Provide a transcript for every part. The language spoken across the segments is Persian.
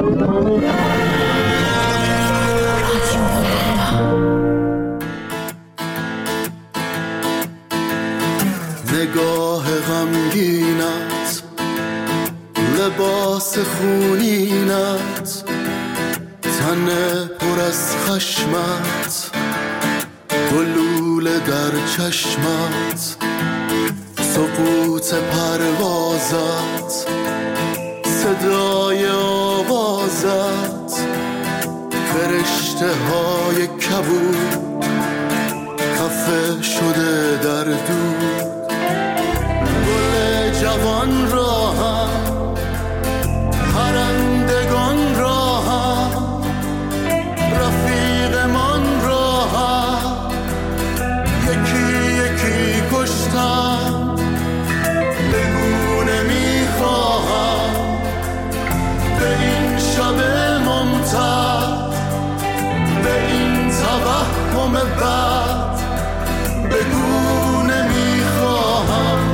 نگاه غمگینت، لباس خونینت، تن پر از خشمت، گلوله در چشمت، سقوط پروازت، صدای آوازت، فرشته های کبود خفه شده در دود، گل جوان را هم پرندگان را هم رفیقمان را هم یکی یکی کشتم، بگو نمیخواهم به این شب ممتد، به این توهم بد، بگو نمیخواهم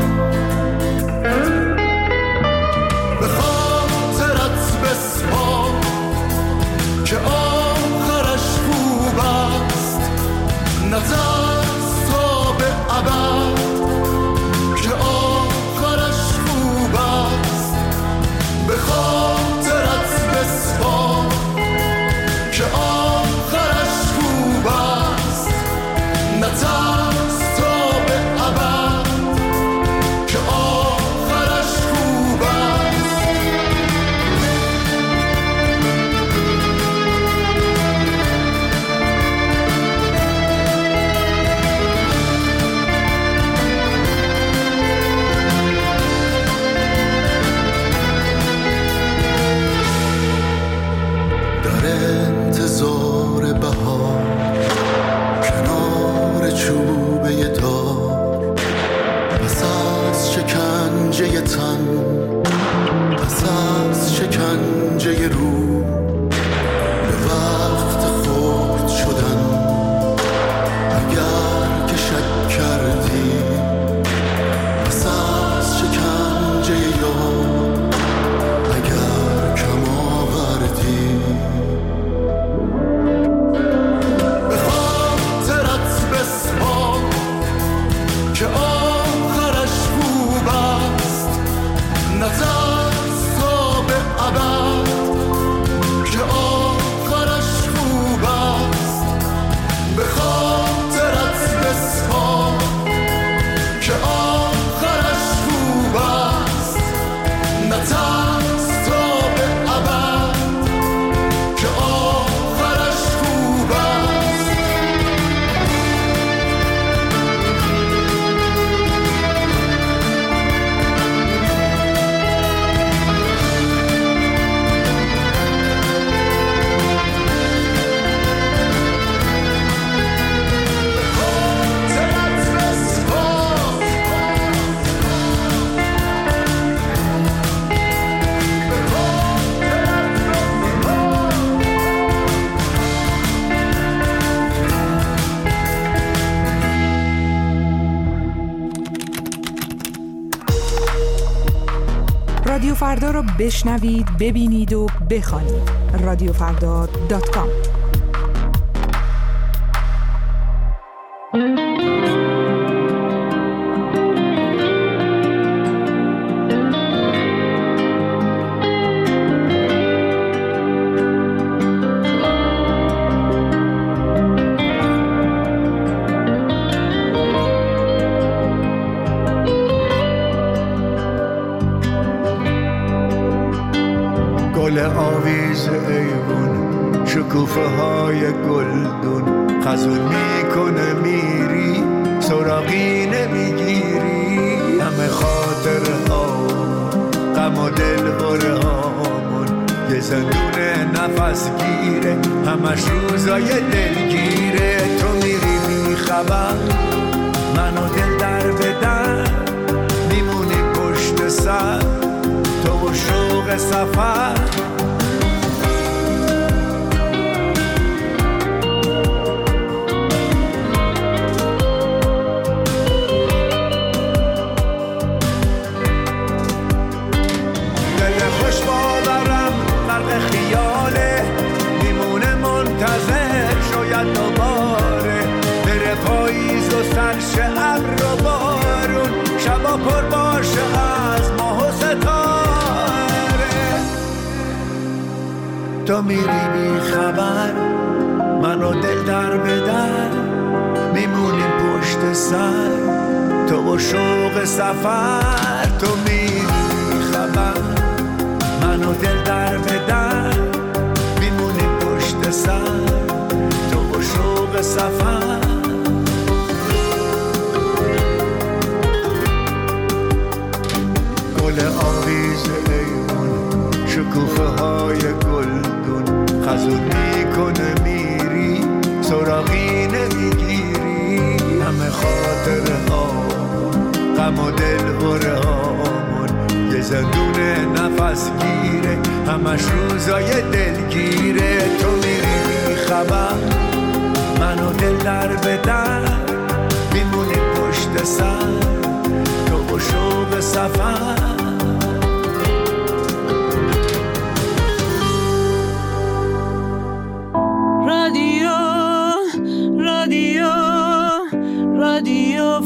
به خاطرت بسپار که آخرش خوب است، نترس تا به ابد که آخرش خوب است، به خاطرت بسپار که آخرش خوب است، نترس تا به ابد که آخرش خوب است. در انتظار بهار کنار چوبه دار، پس از شکنجه تن، پس از شکنجه روح، به وقت خود شدن اگر که شک کردی، پس از شکنجه یار اگر کم آوردی، به خاطرت بسپار که آخرش خوب است، نترس تا به ابد که آخرش خوب است، به خاطرت بسپار که آخرش خوب است، نترس تا به ابد که آخرش خوب است. رادیو فردا رو بشنوید، ببینید و بخوانید. radiofrda.com. گل آویز ایوون، شکوفه های گلدون، خزون میکنه میری سراغی نمیگیری، همه خاطر ها غم و دل بره هامون، یه زندون نفس گیره همش روزای دلگیره، تو میری میخبر منو دل در بدن، میمونی پشت سر تو و شوق سفر، دل خوش باورم غرق خیال تو میری بی خبر، من و دل در به در میمونیم پشت سر، تو و شوق سفر. تو میری بی خبر، من و دل در به در میمونیم پشت سر، تو و شوق سفر. گل آویز ایوون، شکوفه های گلدون، خزون میکنه میری، سراغی نمیگیری. همه خاطره هامون، غم و دل هره هامون، یه زندون نفس گیره، همش روزای دلگیره. تو میری بی خبر، من و دل در به در میمونی پشت سر، تو و شوق سفر. رادیو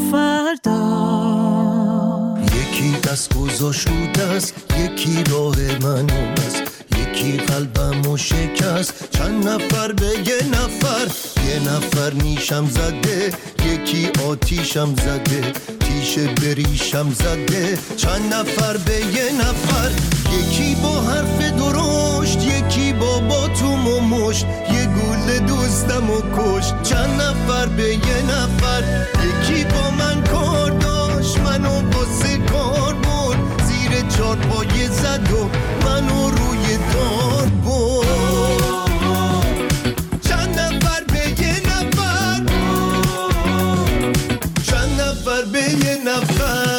فردا. یکی دست گذاشت رو دست، یکی راه منو بست، یکی قلبمو شکست. چند نفر به یه نفر نیشم زده، یکی آتیشم زده، تیشه بریشم زده. چند نفر به یه نفر، یکی با حرف درشت، یکی با باتوم و مشت، یه گل دوستم و کشت. چند نفر به یه نفر، یکی با من کار داشت، منو واسه کار برد، زیر چارپایه زد و منو روی دار برد. چند نفر به یه نفر، چند نفر به یه نفر.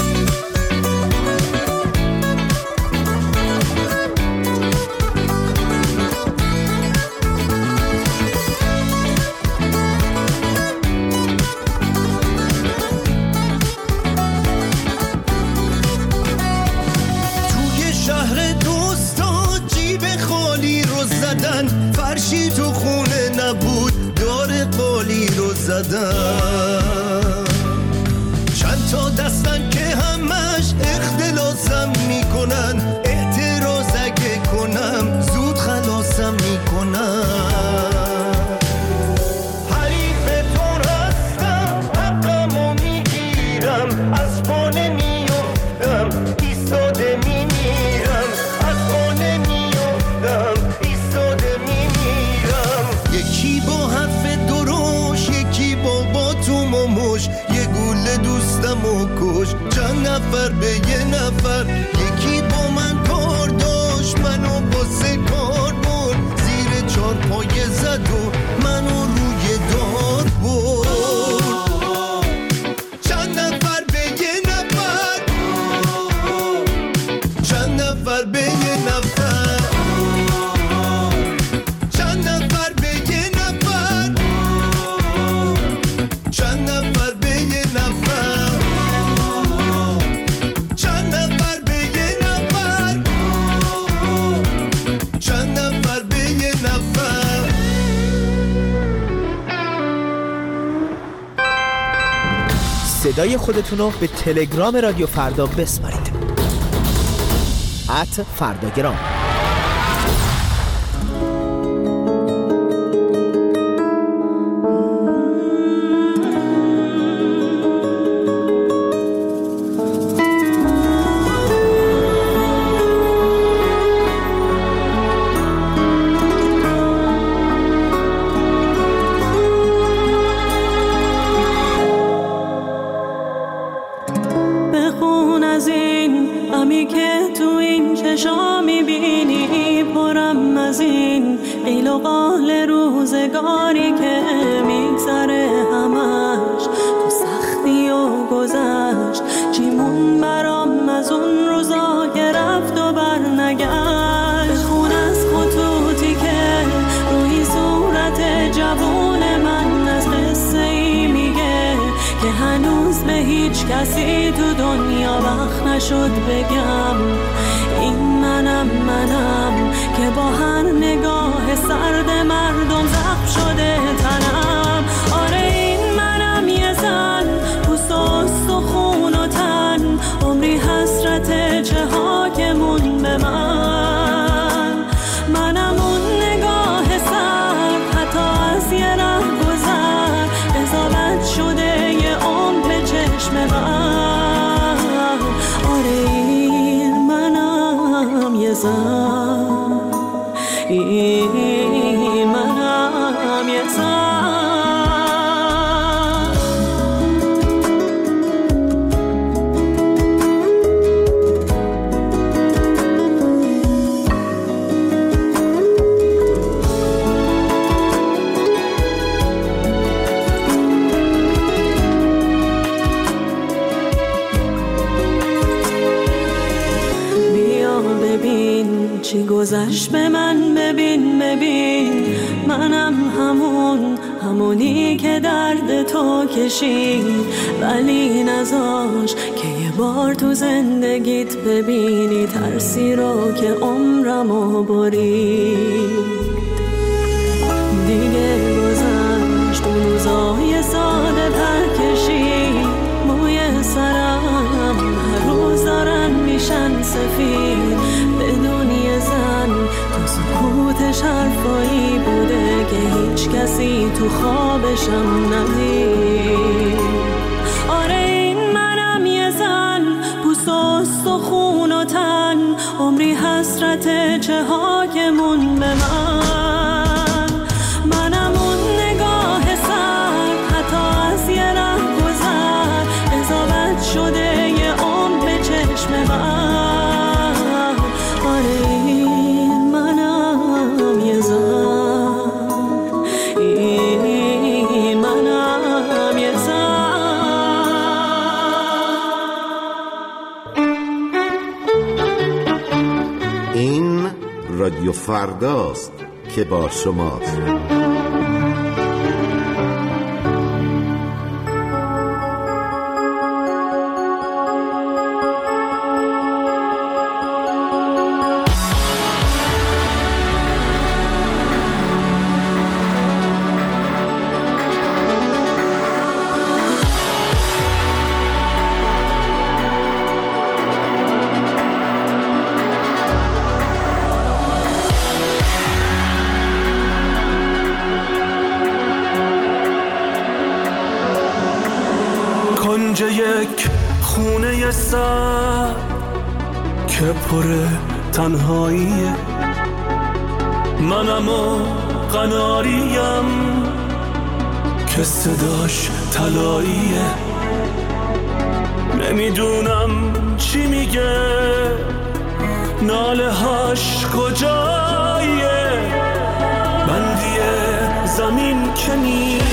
فرشی تو خونه نبود، دار قالی رو زدن. چند تا دستن که همش اختلاسم میکنن، اعتراض اگه کنم زود خلاصم میکنن. حریفتون هستم، حقمو میگیرم، از پا نمیافتم، ایستاده میمیرم، از پا نمیافتم، ایستاده میمیرم. یکی با حرف درشت، یکی با باتوم و مشت، یه گل دوستم و کش. چند نفر به یه نفر، یکی با من کار داشت، منو واسه کار برد، زیر چارپایه زد و منو روی دار برد. چند نفر به یه نفر، چند نفر به یه نفر، چند نفر به یه نفر، چند نفر به یه نفر، چند نفر به یه نفر، چند نفر به یه نفر. صدای خودتونو به تلگرام رادیو فردا بسپارید. @فرداگرام. بخون از این غمی که تو این چشا میبینی، پرم از این قیل و قال روزگاری که میگذره همش تو سختی و گذشت. چیمون برام از اون روزا که رفت و برنگشت. بخون از خطوطی که روی صورت جوون من از قصه ای میگه که هنوز به هیچ کسی تو دنیا وقت نشد بگم. این منم که با هر نگاه سرد مردم زخم شده تنم. آره این منم یه زن، پوست و استخون و تن، عمری حسرت چه ها که مون به من. منم زن، این منم یه زن. چی گذشت به من، ببین منم همونی که درد تو کشید، ولی نذاش که یه بار تو زندگیت ببینی ترسی رو که عمرمو برید. دیگه گذشت اون روزای ساده پر کشید، موی سرم هر روز دارن میشن سفید، بدون یه زن تو سکوتش حرفایی بوده که هیچ کسی تو خوابشم ندید. آره این منم یه زن، پوست و استخون و تن، عمری حسرت چهاکمون به من. منم اون نگاه سر حتی از یه ره گذر، قضاوت شده یه عمر به چشم من. آره این منم یه زن، این منم یه زن. این رادیو فرداست که با شماست. کنج یک خونه سر که پر تنهاییه، منم و قناریم که صداش طلاییه. نمیدونم چی میگه، ناله هاش کجاییه، بندی زمین که نیست،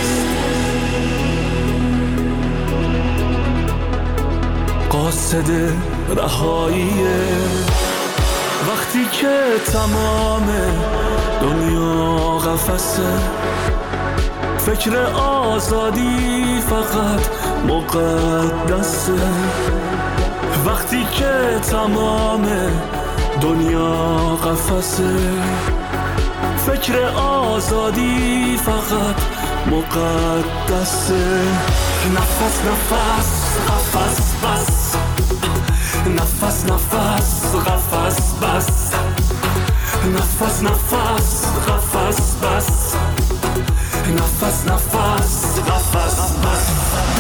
قاصد رهاییه. وقتی که تمام دنیا قفسه، فکر آزادی فقط مقدسه. وقتی که تمام دنیا قفسه، فکر آزادی فقط مقدسه. نفس قفس بس، نفس قفس بس، نفس قفس بس، نفس قفس بس.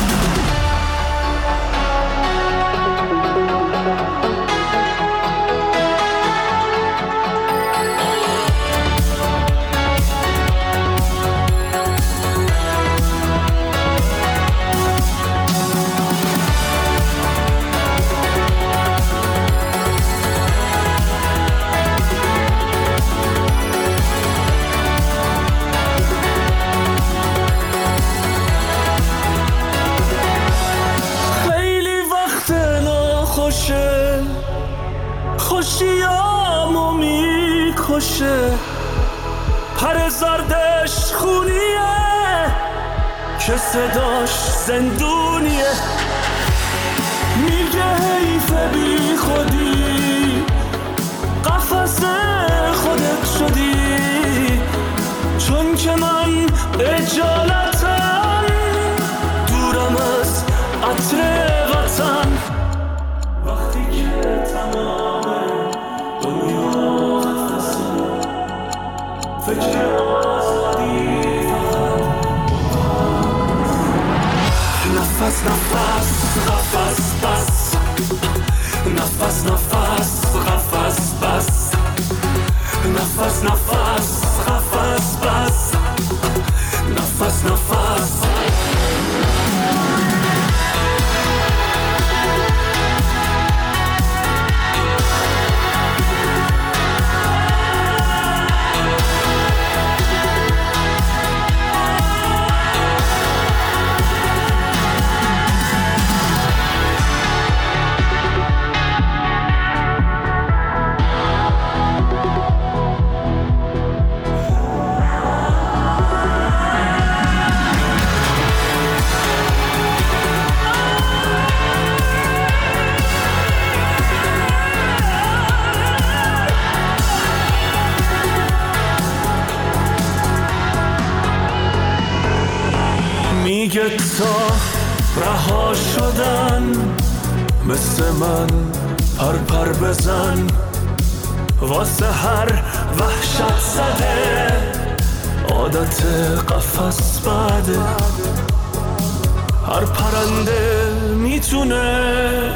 خوشیامو میکشه، پر زردش خونیه که صداش زندونیه. میگه حیف بی خودی، قفس خودت شدی، چون که من اجالتم دورم از عطر وطن. وقتی که تمام دنیا قفسه، فکر آزادی فقط نفس قفس بس، نفس قفس بس، نفس نفس قفس بس نفس نفس میگه تا رها شدن مثل من پر بزن واسه هر وحشت زده عادت قفس بده هر پرنده میتونه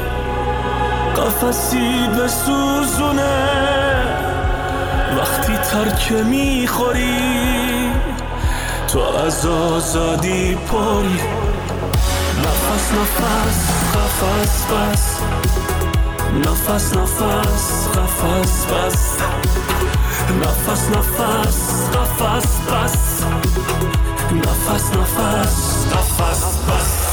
قفسی بسوزونه وقتی ترکه میخوری تو از آزادی پری نفس نفس قفس بس نفس نفس قفس بس نفس نفس قفس بس نفس نفس قفس بس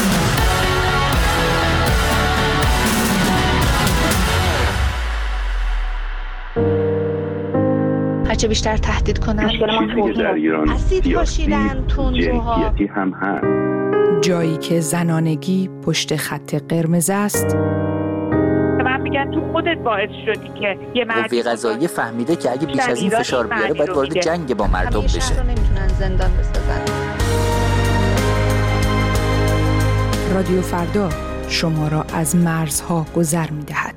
هرچه بیشتر تهدید کنن در ایران اسید پاشیدن تندروها هم هست. جایی که زنانگی پشت خط قرمز است. من میگن تو خودت باعث شدی که یه قوه قضاییه فهمیده که اگه بیش از این فشار بیاره باید وارد جنگ با مردم بشه. همیشه نمیتونن زندان بسازن. رادیو فردا شما را از مرزها گذر می‌دهد.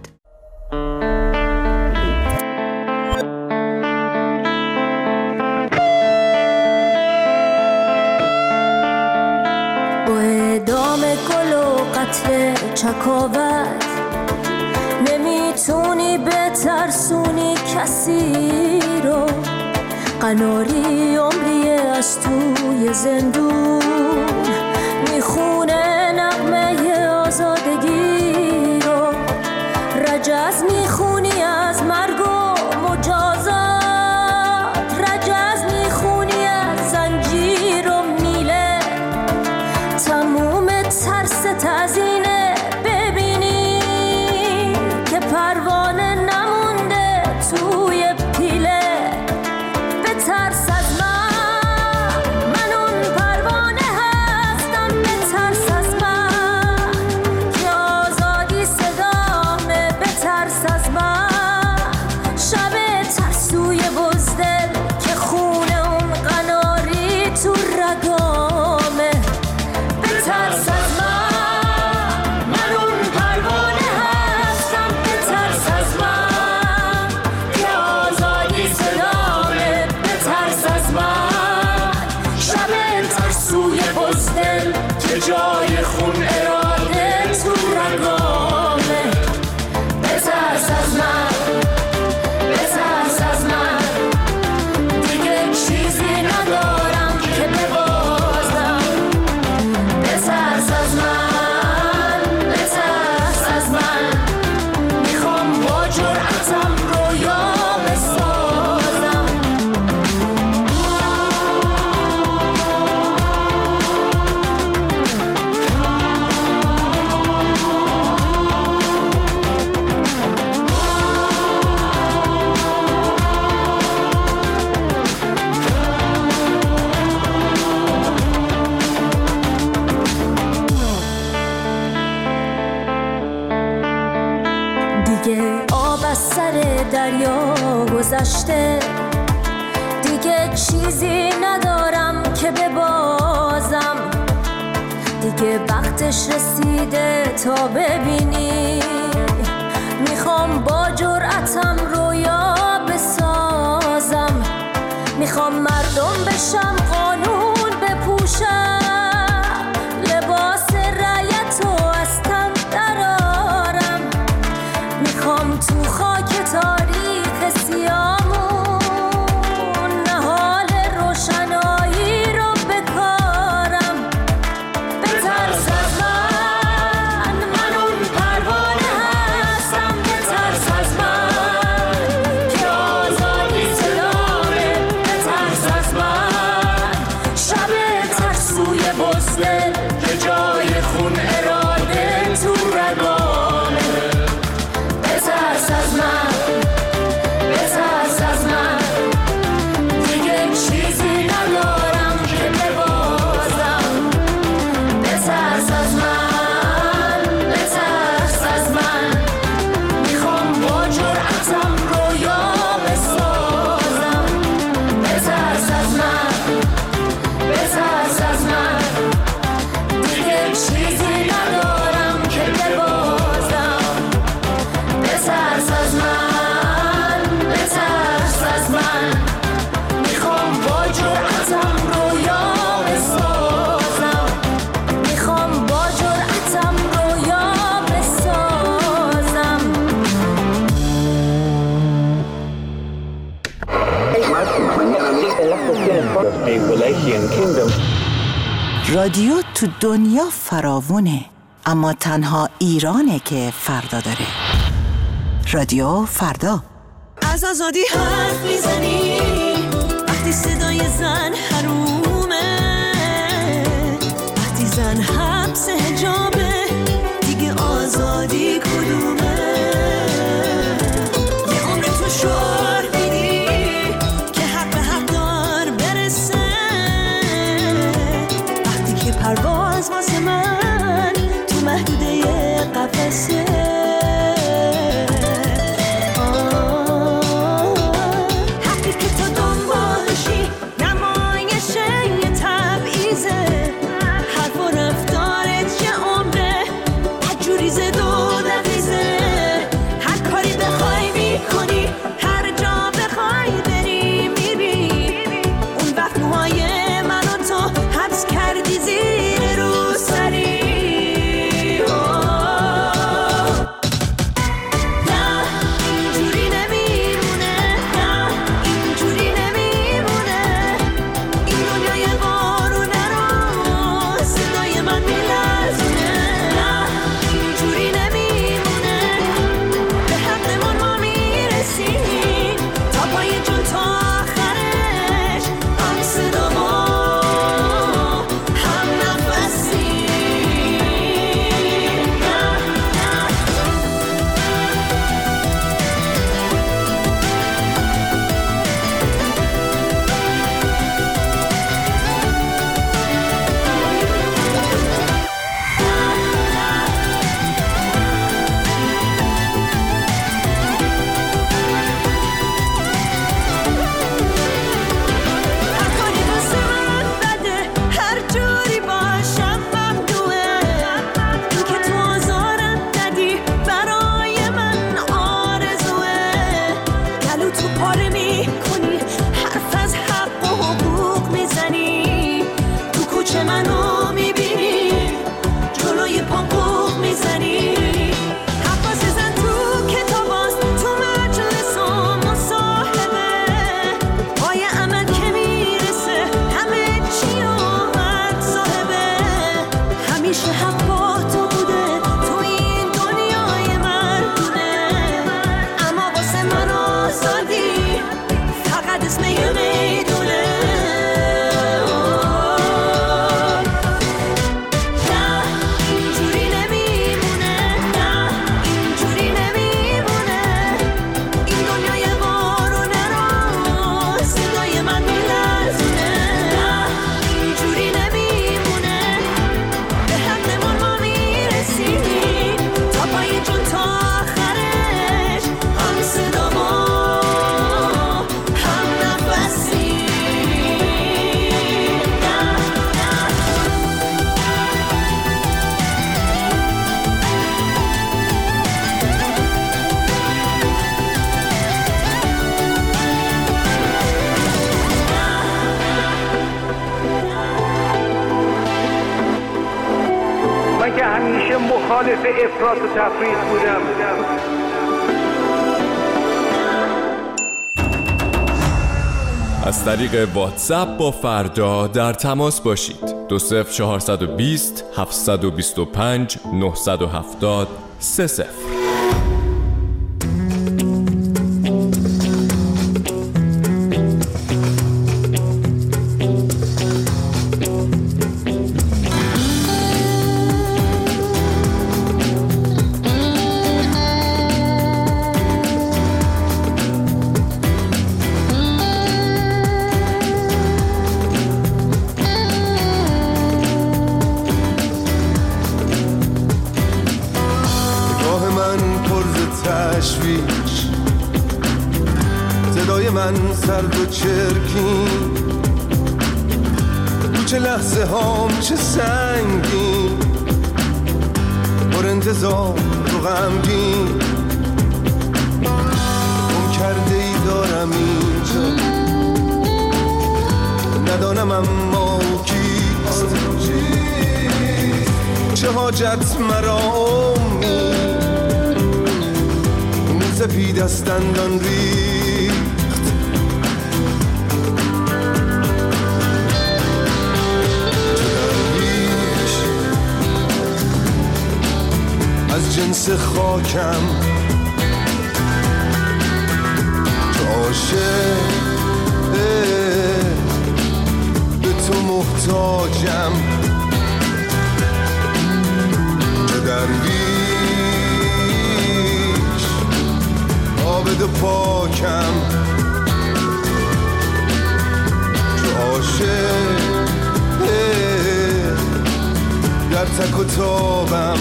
چکاوت نمیتونی بترسونی کسی رو قناری عمریه از توی زندون میخونه نغمه آزادگی رو رجز میخونی از مرگ و مجازات رجز میخونی از زنجیر و میله تموم ترس تزینه پروانه نمونده توی پیله به ترس از من اون پروانه هستم به ترس از من که آزادی صدامه به ترس از من شب ترسوی بزدل که خونه اون قناری تو رگامه به ترس از من جای خون اراده تو رگامه بترس از من بترس از من دیگه چیزی ندارم که ببازم بترس از من بترس از من میخوام با جرأتم رویا بسازم دریا گذشته دیگه چیزی ندارم که ببازم دیگه وقتش رسیده تا ببینی میخوام با جرأتم رویا بسازم میخوام مردم بشم قانون بپوشم لباس رعیت و از تن درارم میخوام تو خاک تاریخ سیامون دل که جای خون اراده تو رگامه. بترس از من، بترس از من، دیگه چیزی ندارم که ببازم. بترس از من، بترس از من، میخوام با جرأتم رویا بسازم. بترس از من، بترس از من، دیگه چیزی ندارم که ببازم. بترس از من، بترس از من، میخوام با جرأتم رویا بسازم. میخوام با جرأتم رویا بسازم. رادیو تو دنیا فراوونه، اما تنها ایرانه که فردا داره. رادیو فردا. از آزادی حرف میزنی وقتی صدای زن حرومه، وقتی زن حبس حجابه دیگه آزادی کدومه؟ یه عمر تو شعار میدی که حق به حق دار برسه، وقتی که پرواز واسه من تو محدوده قفسه. حقی که تو دنبالشی نمایشه یه تبعیزه، حرف و رفتارت یه عمره بدجوری زد و دقیزه. هر کاری بخوای میکنی، هر جا بخوای بری میری، اون وقت موهای من و تو حبس کردی زیر روسری. نه اینجوری نمیمونه، نه اینجوری نمیمونه، این دنیای بارونه رو صدای من میلرزونه. نه اینجوری نمیمونه، به حقمون ما میرسیم تا پای جون تا آخرش، هم صدا ما هم نفسیم. هر کاری واسه من بده، هر جوری باشم ممنوعه، این که تو آزارم ندی برای من آرزوه. گلو تو پاره میکنی، حرف از حق و حقوق میزنی، تو کوچه منو میبینی، جلوی پام بوق میزنی. حواس زن تو کتاباست، تو مجلس و مصاحبه، پای عمل که میرسه همه چی اومد صاحبه. همیشه حق با تو بوده تو این دنیای مردونه، اما واسه من آزادی فقط اسم یه میدونه. نه اینجوری نمیمونه، نه اینجوری نمیمونه، این دنیای بارونه رو صدای من میلرزونه. نه اینجوری نمیمونه، به حقمون ما میرسیم تا پای جون تا آخرش، هم صدا ما هم نفسیم. من که همیشه مخالف افراط و تفریط بودم. از طریق واتساپ با فردا در تماس باشید. 20420 725 970 30. روزای من سرد و چرکین، چه لحظه هام چه سنگین، پر انتظار و غمگین. گم کرده ای دارم اینجا، ندانم اما کیست، چه حاجت مرا امید، سپید از دندان ریخت. درویش از جنس خاکم، تو عاشق به تو محتاجم. چه درویش آبد پاکم، چو عاشق در تک و تابم.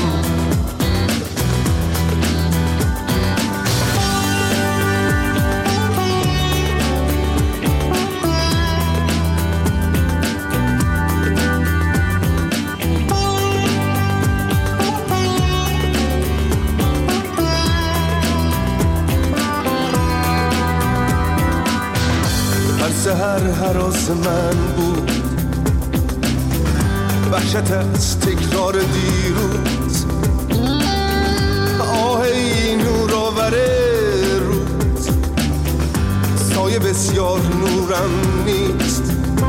سحر هراس من بود، وحشت از تکرار دیروز. آه ای نور آور روز، سایه بسیار نورم نیست.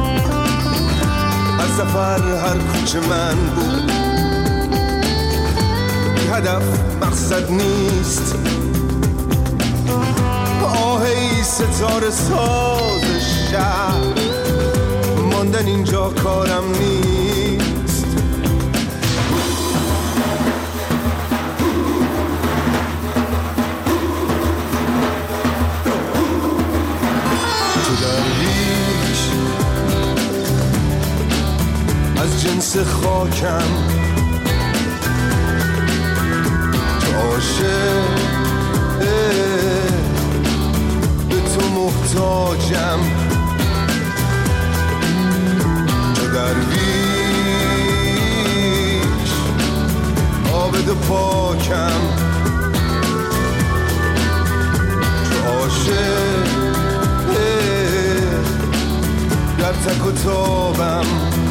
از سفر هر کوچه من بود، بی هدف مقصد نیست. آه ای ستاره ساز شهر، ماندن اینجا کارم نیست. تو درویش از جنس خاکم، تو عاشق تو محتاجم. چه درویش آبد پاکم، چه عاشق در تک و تابم.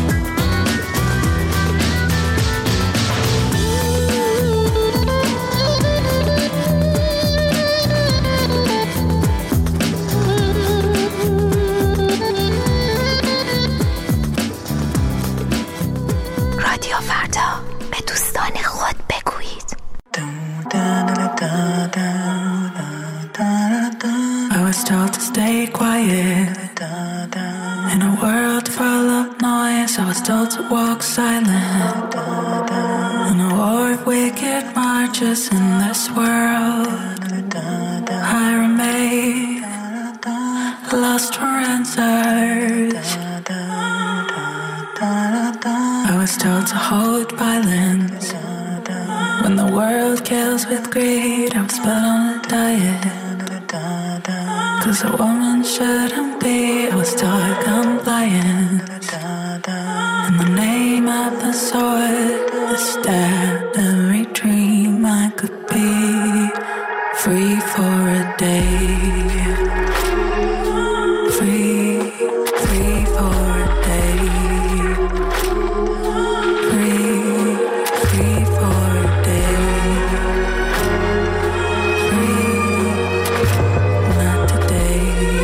Told to walk silent in a war of wicked marches in this world. I remain lost for answers. I was told to hold violence when the world kills with greed. I was put on a diet 'cause a woman shouldn't be. I was taught compliance. In the name of the sword, I stabbed every dream I could be. Free for a day. Free for a day. Free for a day. Free, not today.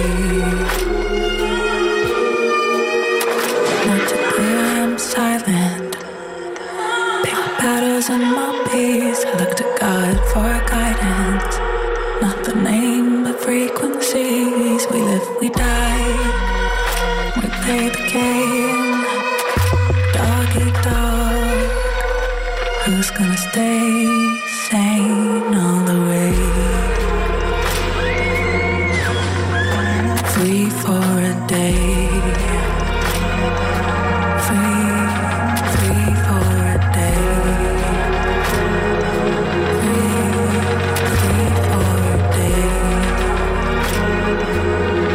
Not today, I'm silent. Pick battles in my peace. I look to God for guidance. Not the name, but frequencies. We live, we die. We play the game. Dog eat dog. Who's gonna stay sane all the way? Free for a day. Free for a day. Free for a day.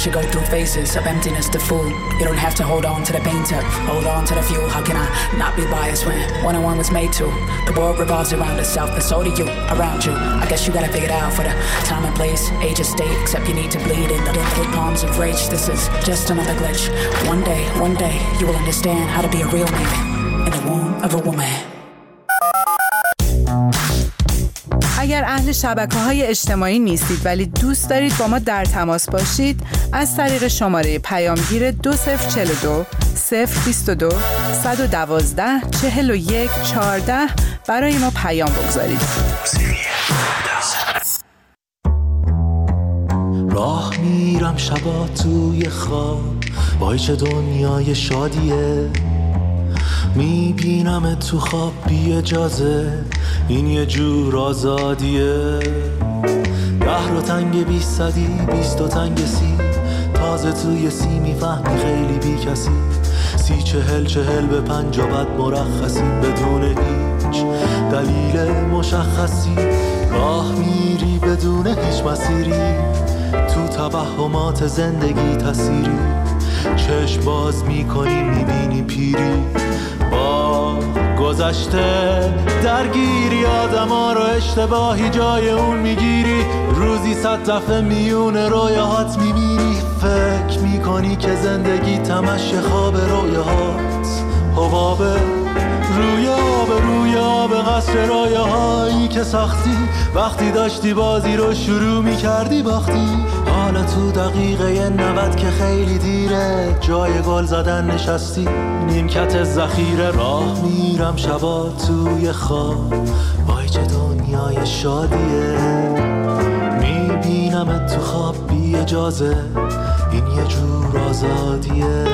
should go through phases of emptiness to full. You don't have to hold on to the painter, hold on to the fuel. How can I not be biased when one-on-one was made to? The world revolves around itself, and so do you, around you. I guess you gotta figure it out for the time and place, age and state. Except you need to bleed in the delicate palms of rage. This is just another glitch. One day, you will understand how to be a real man in the womb of a woman. اگر اهل شبکه‌های اجتماعی نیستید ولی دوست دارید با ما در تماس باشید، از طریق شماره پیامگیر 2042 022 112 41 14 برای ما پیام بگذارید. راه میرم شبا توی خواب، وای چه دنیای شادیه. میبینم تو خواب بی اجازه، این یه جور آزادیه. 10 رو تنگ 20 صدی 20 و تنگ 30، تازه توی 30 میفهمی خیلی بی کسی. 30 40 به 50 بعد مرخصی، بدون هیچ دلیل مشخصی. راه میری بدون هیچ مسیری، تو توهمات زندگی تسیری. چشم باز میکنی میبینی پیری، با گذشته درگیری. آدما رو اشتباهی جای اون میگیری، روزی 100 دفعه میون رویاهات میبینی. فکر میکنی که زندگی تمش خواب رویاهات، حبابه روی آب قصر رویاهایی که ساختی. وقتی داشتی بازی رو شروع میکردی باختی. حالا تو دقیقه 90 که خیلی دیره، جای گل زدن نشستی نیمکت ذخیره. راه میرم شبا توی خواب، وای چه دنیای شادیه. میبینم تو خواب بی اجازه، این یه جور آزادیه.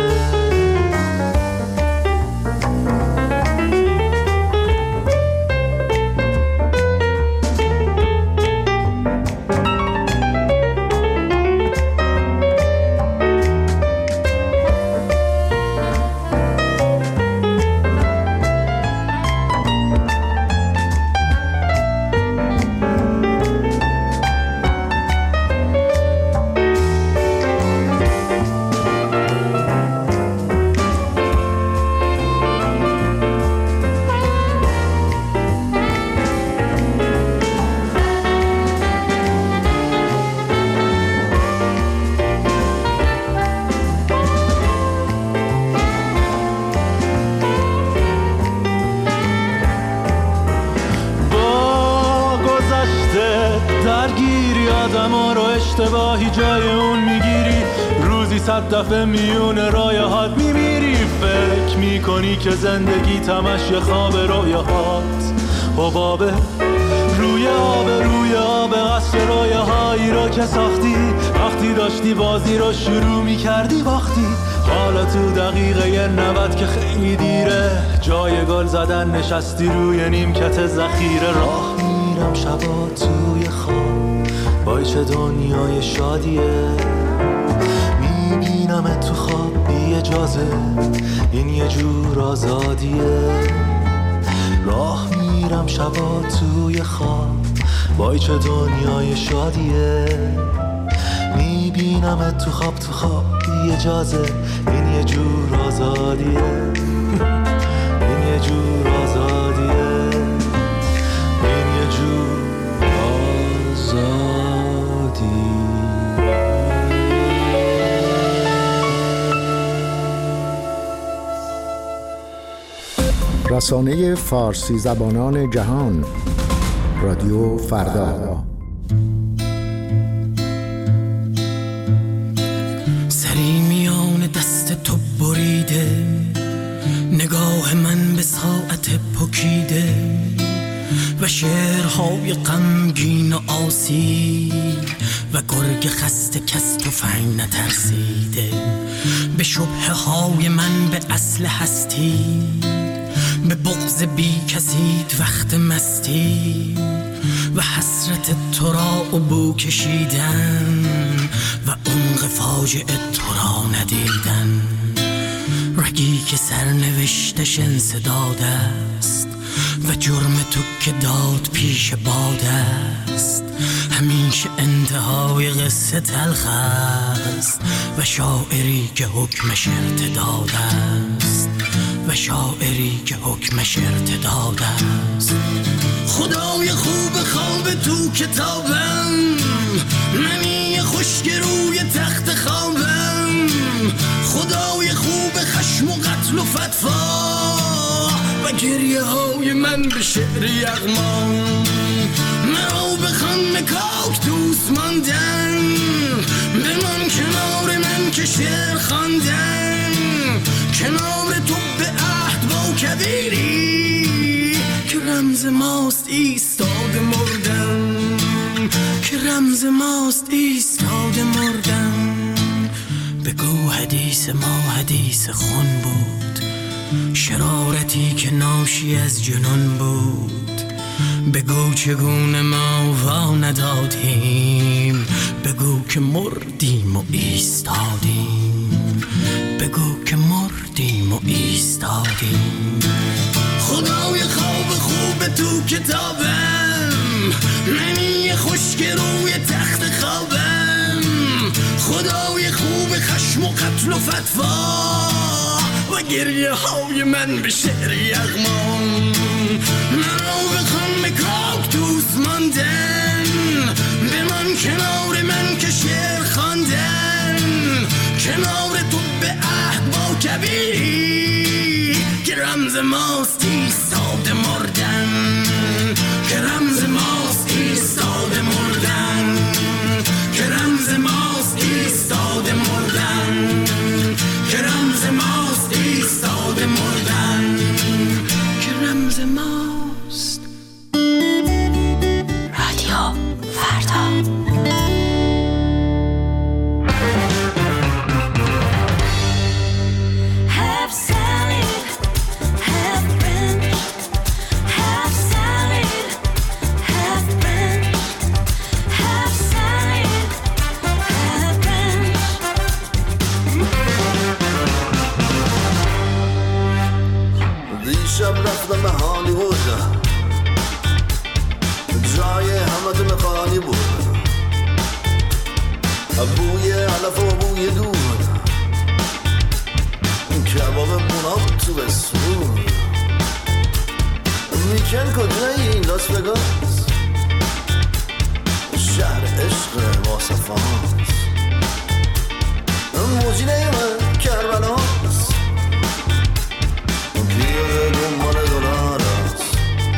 آدما رو اشتباهی جای اون میگیری، روزی 100 دفعه میون رایهات میمیری. فکر میکنی که زندگی تمش یه خواب رویاهات، حبابه روی آب قصر رویاهایی رو که ساختی. وقتی داشتی بازی رو شروع میکردی باختی. حالا تو دقیقه 90 که خیلی دیره، جای گل زدن نشستی روی نیمکت ذخیره. راه میرم شبا توی خواب، وای چه دنیای شادیه. میبینم تو خواب بی اجازه، این یه جور آزادیه. راه میرم شبا توی خواب، وای چه دنیای شادیه. میبینم تو خواب بی اجازه، این یه جور آزادیه. این یه جور آزادیه، این یه جور رسانه فارسی زبانان جهان، رادیو فردا. سری میان دست تو بریده، نگاه من به ساعت پکیده و شعرهای غمگین و آسی و گرگ خسته کس تفنگ نترسیده. به شبهه های من به اصل هستی، به بغض بی کسید وقت مستی و حسرت تو را عبو کشیدن و عمق فاجعه تو را ندیدن. رگی که سرنوشتش انسداد است و جرم تو که داد پیش باد است. همیشه انتهای خدای قصه تلخ است و شاعری که حکمش ارتداد است و شاعری که حکمش ارتداد است. خدای خوب خواب تو کتابم، منی خشک روی تخت خوابم. خدای خوب خشم و قتل و فتوا و گریه های من به شعر یغمان. مرا بخوان مکاک دوست ماندن، بمان کنار من که شعر خواندن. کنار تو به عهد با کبیری که رمز ماست ایستاده مردن، که رمز ماست ایستاده مردن. بگو حدیث ما حدیث خون بود، شرارتی که ناشی از جنون بود. بگو چگونه ما وا ندادیم، بگو که مردیم و ایستادیم، بگو که مردیم و ایستادیم. خدای خواب خوب تو کتابم، منی خشک روی تخت خوابم. خدای خوب خشم و قتل و فتوا و گریه های من به شعر یغمان. مرا بخوان مکاک دوست ماندن، بمان کنار من که شعر خواندن. کنار تو به عهد با کبیری که رمز ماست ایستاده مردن، که رمز ماست ایستاده مردن، که رمز ماست ایستاده مردن، که رمز ماست ایستاده مردن، که رمز ماست. رادیو فردا. دیشب رفتم به هالیوود، جای همه مخانی بود، بوی علف و بوی دود، کباب بوناب تو بسود. میکن کجایی؟ لاس وگاس، شهر عشق واصفانس، موجینه من کربلاس، بیاره دنبال دلار است.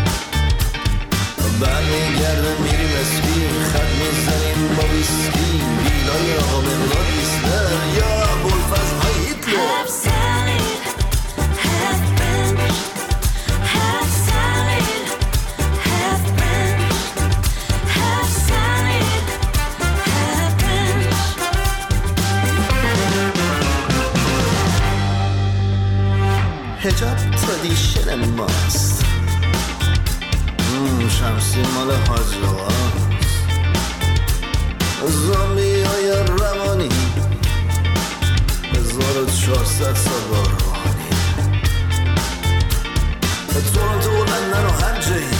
برمیگرده میریم اسکی، خط میزنیم با ویسکی، بیلای آقا مقداد ایستر یا بلفز های هیتلر. حجاب ترادیشن ماست، شمسی مال حاج آقاست. زامبی های روانی 1400 سال با روحانی. تورنتو و لندن و هر جایی،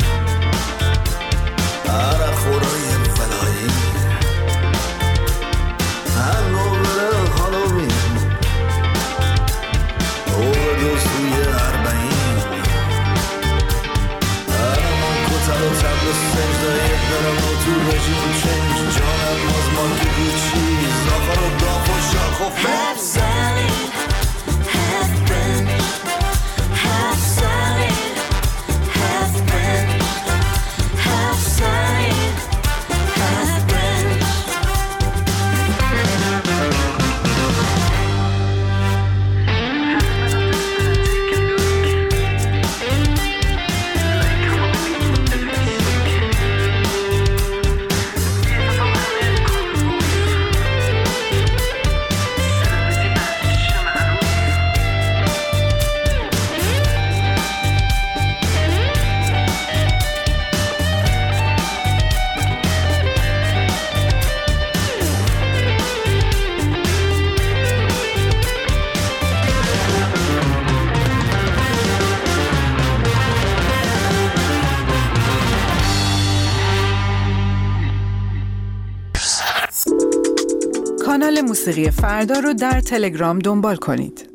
عرق خورای فلایی، هنگوور هالووین، دوستوی اربعین. ارمان کتل و تبل و سجده دارم و تو رژیم چنج، جانم مازمان که گوچی، زافر و داف و شاخ و فنز. Half salad, half کانال موسیقی فردا رو در تلگرام دنبال کنید.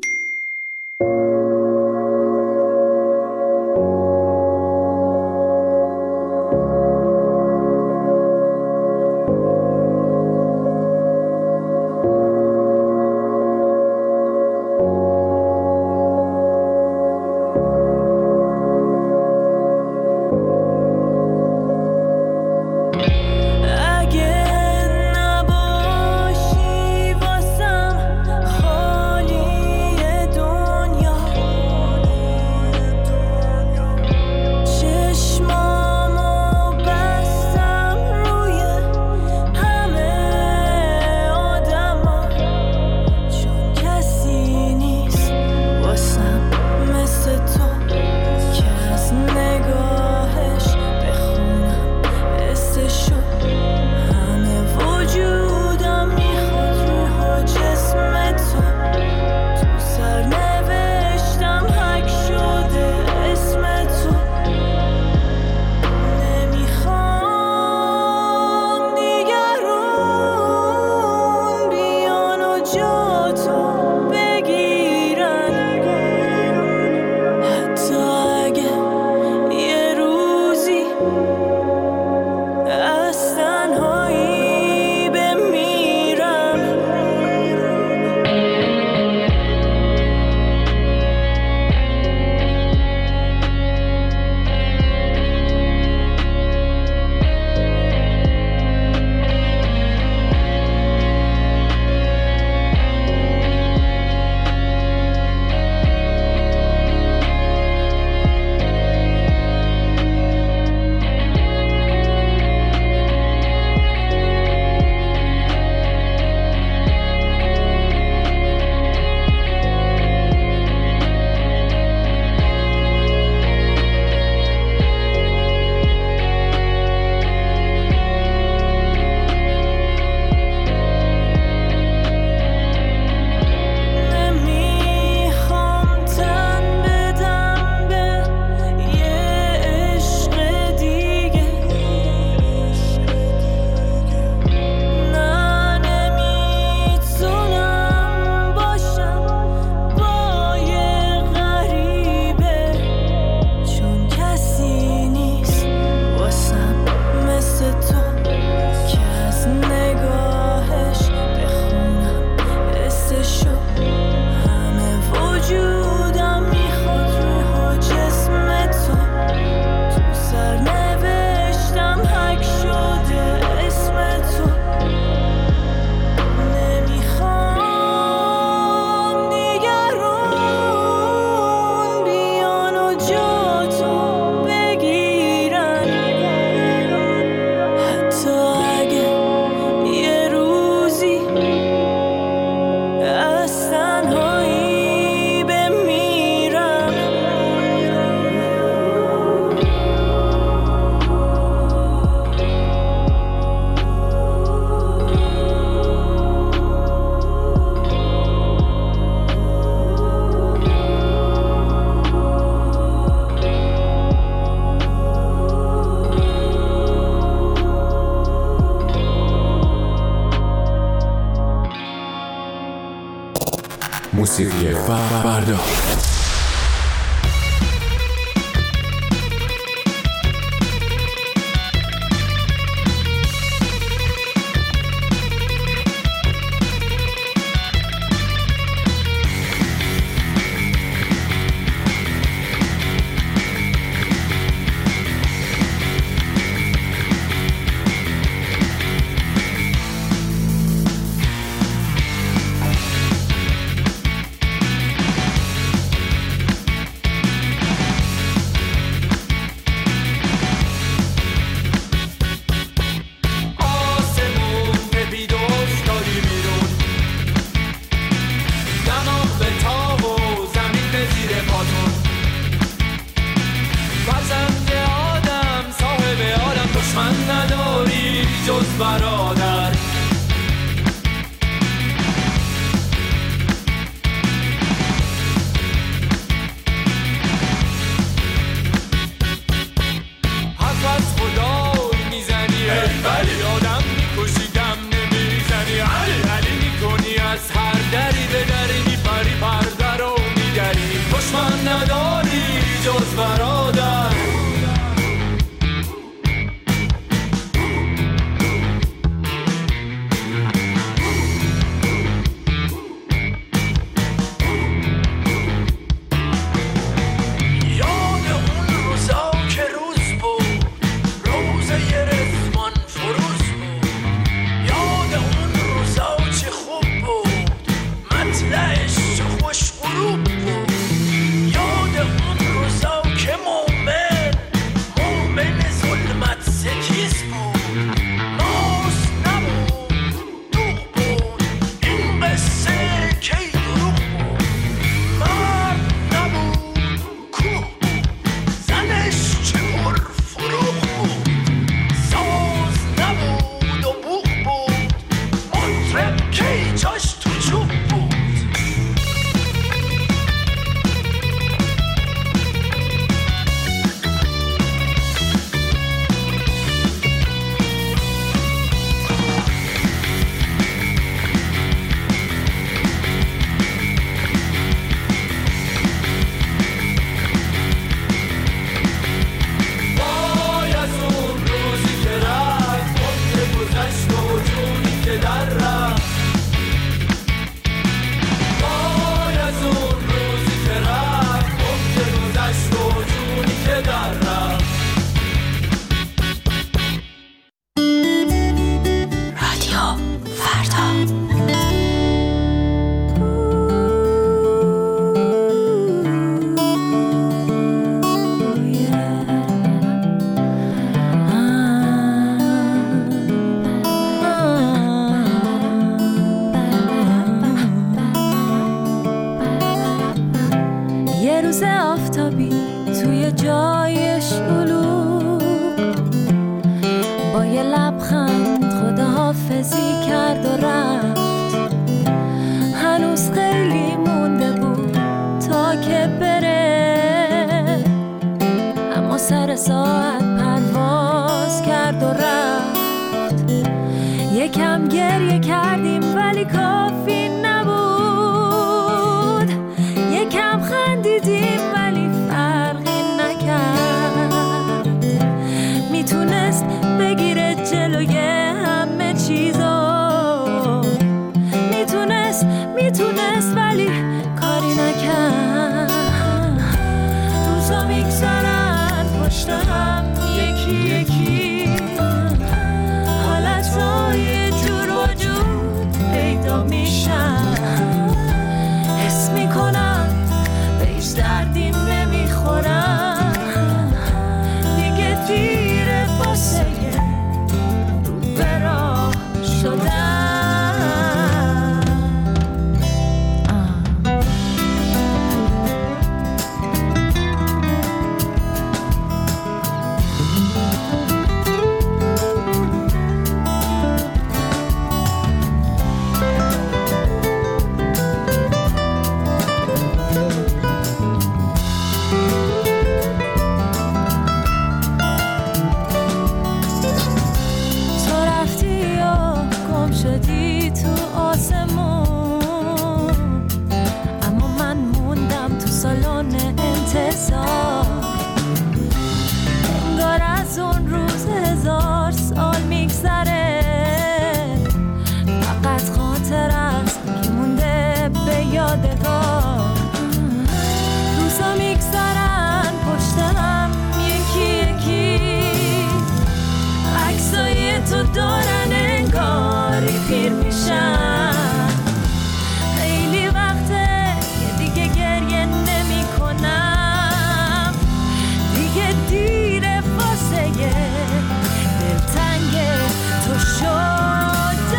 موسیقی فردا. یه لبخند خداحافظی کرد و رفت. هنوز خیلی مونده بود تا که بره، اما سر ساعت پرواز کرد و رفت. یکم گریه کردیم ولی کافی نبود، یکم خندیدیم ولی فرقی نکرد. میتونست بگیره جلوی همه چیزو، میتونست ولی کاری نکرد. روزا میگذرن پشت هم یکی یکی، حالتهای جور وجود پیدا میشن. حس میکنم به هیچ دردیم نمیخورم، دیگه دیره واسه رو به راه شدن. انگار از اون روز 1000 سال میگذره، فقط خاطر است که مونده به یادگار. روزا میگذرن پشت هم یکی یکی، عکسای تو دارن انگاری پیر میشن. خیلی وقته که دیگه گریه نمی کنم، دیگه دیره واسه دلتنگ تو شدم.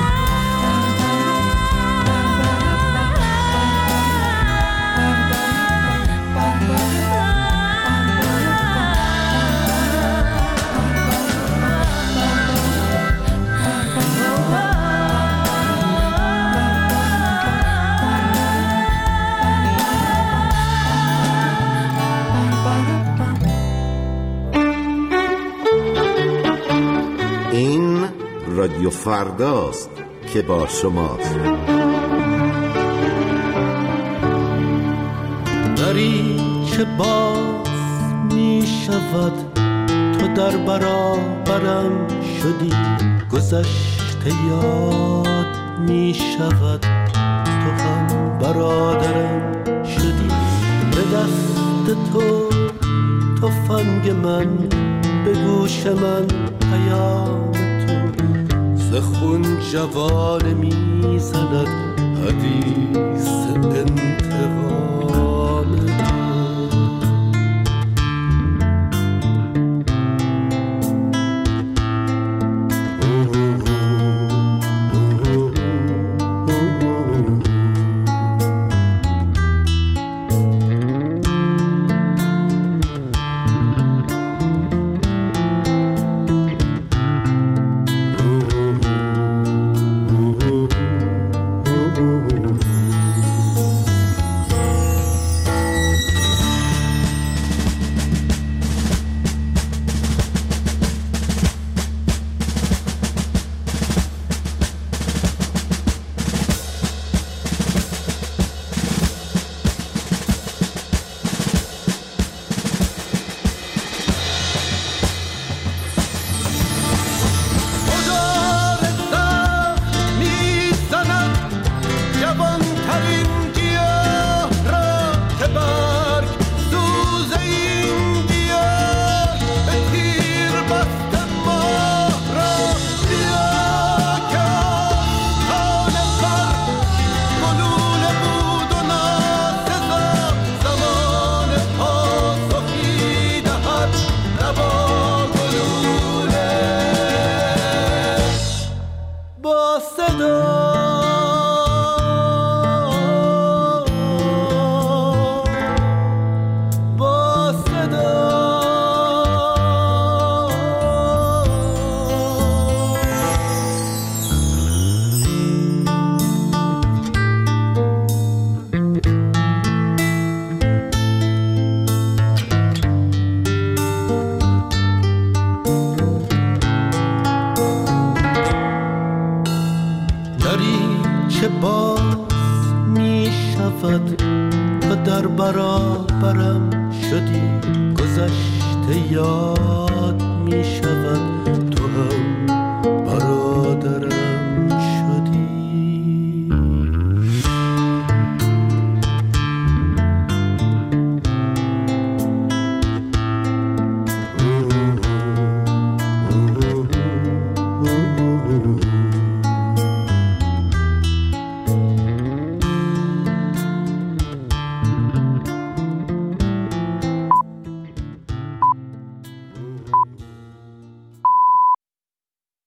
این رادیو فرداست که با شماست. دری که باز می شود، تو در برابرم شدی. گذشته یاد می شود، تو هم برادرم شدی. به دست تو تفنگ من، به گوش من پیام تو. ز خون جوانه می زند حدیث انتقام شود و در برابرم شدی گذشته یاد می شود